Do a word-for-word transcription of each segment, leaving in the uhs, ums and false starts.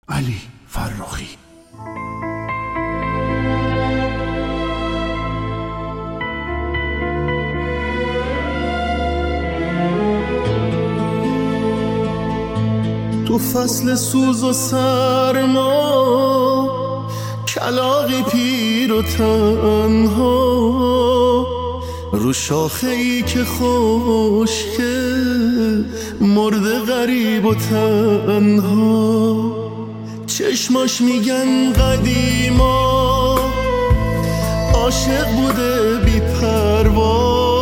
علی فرخی. تو فصل سوز و سرما، کلاغی پیر و تنها، رو شاخه ای که خشکه مرده غریب و تنها. چشماش میگن قدیما عاشق بوده بی پروا،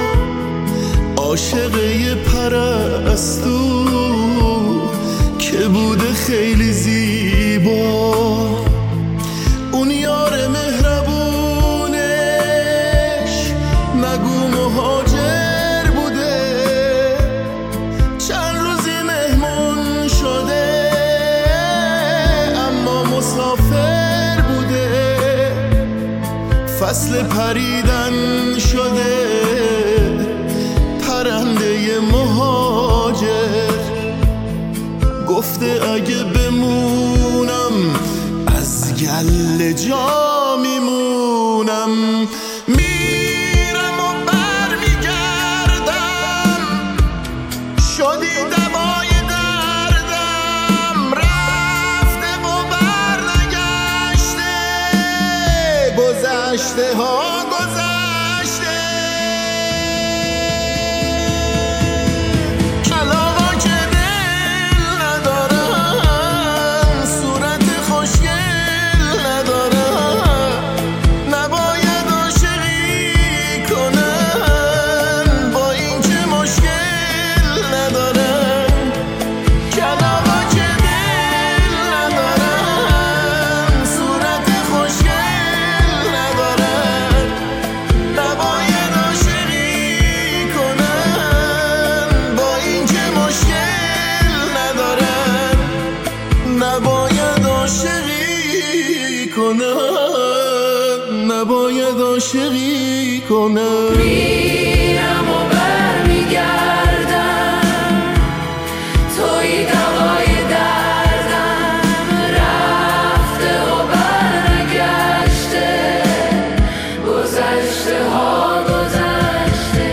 عاشق یه پرستو که بوده خیلی زیبا. اون یار مهربونش نگو مهاجر بوده، چند روزی مهمون شده اما مسافر بوده. فصل پریدن شده پرنده مهاجر، گفته اگه بمونم از گله جا میمونم. میرم و بر میگردم، شدی دوای دردم، رفته و بر نگشته، گذشته ها گذشته. کلاغا که دل ندارن، صورت خوشگل ندارن، نباید عاشقی کنن با این که مشکل ندارن. کلاغا که دل ندارن، صورت خوشگل ندارن، نباید عاشقی کنن با این که مشکل ندارن، نباید عاشقی کنن، نباید عاشقی کنن. میرم و بر میگردم، توی دوای دردم، رفته و بر نگشته، گذشته ها گذشته.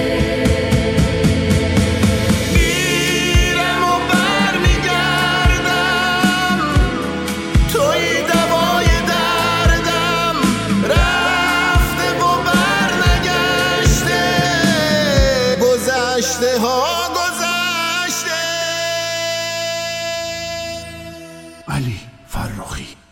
میرم و بر میگردم، توی دوای دردم، رفته و بر نگشته، گذشته ها گذشته. علی فرخی.